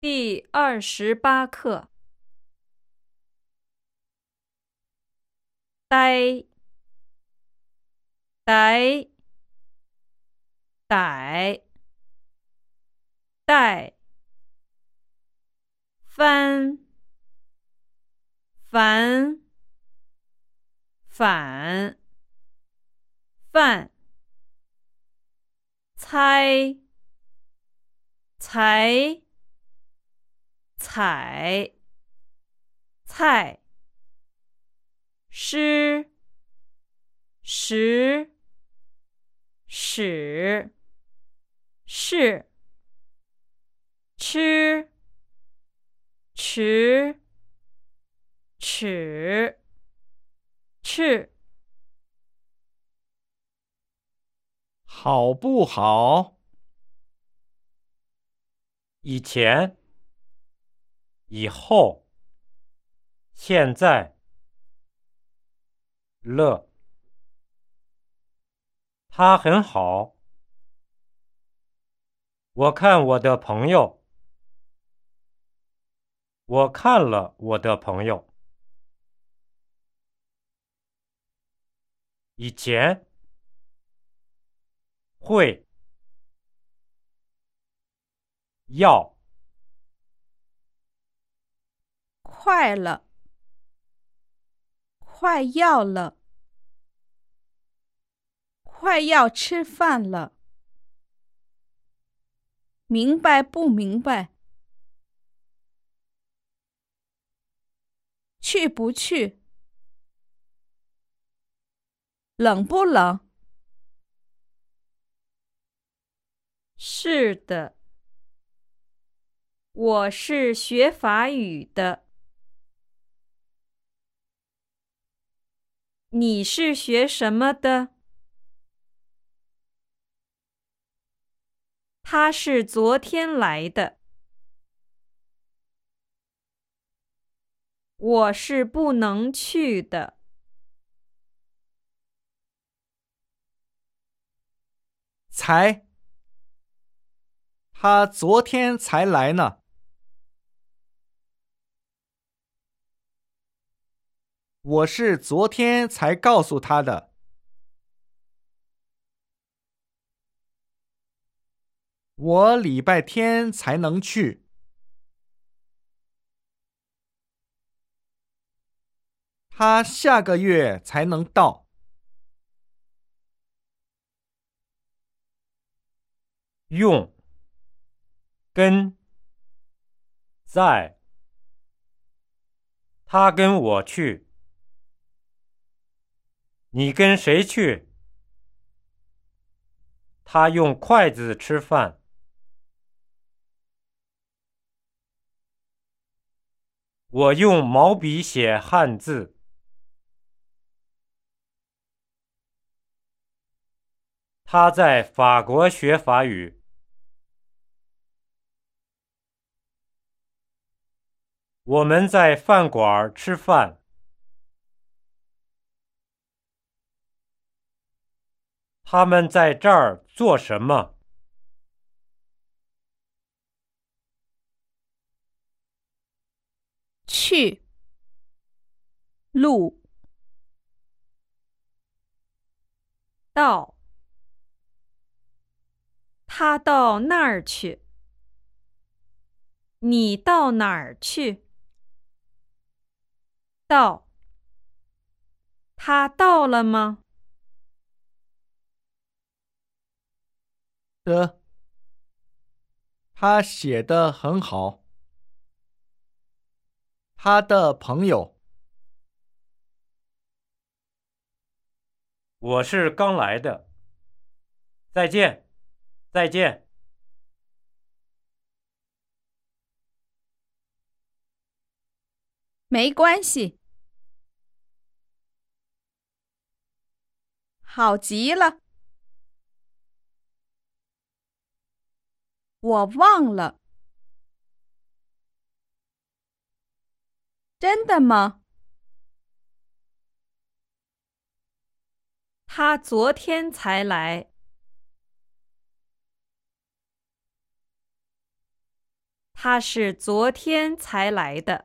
第28课。呆，呆，逮，带，翻，烦，反，犯，猜，才，采，菜，诗，时，使，是，吃，迟，尺，赤。 好不好？ 以前、以后、现在、乐。他很好。我看我的朋友。我看了我的朋友。以前会要快了，快要了，快要吃饭了。明白不明白？去不去？冷不冷？是的，我是学法语的。你是学什么的？他是昨天来的。我是不能去的。 才，他昨天才来呢。我是昨天才告诉他的。我礼拜天才能去。他下个月才能到。 用跟在。他跟我去。你跟谁去？他用筷子吃饭。我用毛笔写汉字。他在法国学法语。我们在饭馆吃饭。他们在这儿做什么？ 去，路，到，他到那儿去。你到哪儿去？到，他到了吗？ 的，他写得很好。他的朋友。 我是刚来的。再见，再见。 没关系。好极了。我忘了。真的吗？他昨天才来。 他是昨天才来的。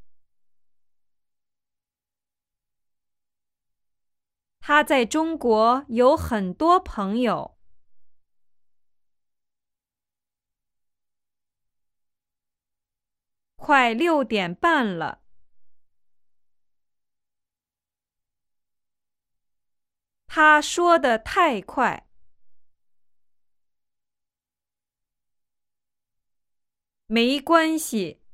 他在中国有很多朋友。快6点半了。他说得太快。没关系，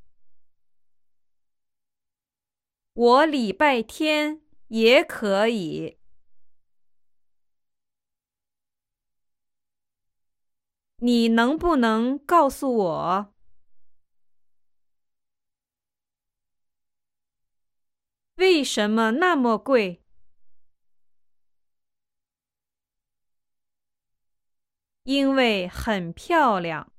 我礼拜天也可以。你能不能告诉我，为什么那么贵？因为很漂亮。